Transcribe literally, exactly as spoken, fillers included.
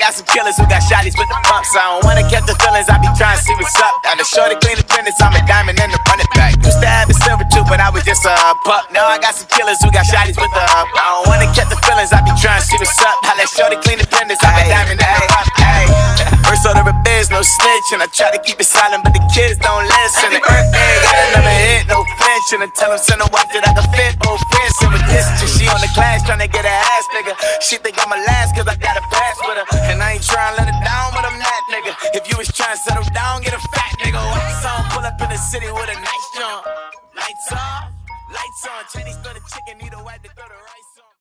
got some killers who got shotties with the pumps. I don't wanna catch the feelings, I be trying to see what's up. Now the shorty clean the fitness, I'm a diamond in the running back. Used to have a silver tooth, but I was just a pup. Now I got some killers who got shotties with the up. I don't wanna catch the feelings, I be trying to see what's up. Now that shorty clean the fitness, I'm a diamond in the rough. First order of biz, no snitch, and I try to keep it silent, but the kids don't listen. The birthday got another hit, no flinch, and I tell them send a wife that I can fit both fence. And with this, she on the class trying to get her ass bigger. She think I'm a last cause I got a pass with her, and I ain't trying to let her down, but I'm that nigga. If you was trying to settle down, get a fat nigga. Wax on, pull up in the city with a nice jump. Lights off, lights on. Chinese throw the chicken, need a wife to throw the rice on.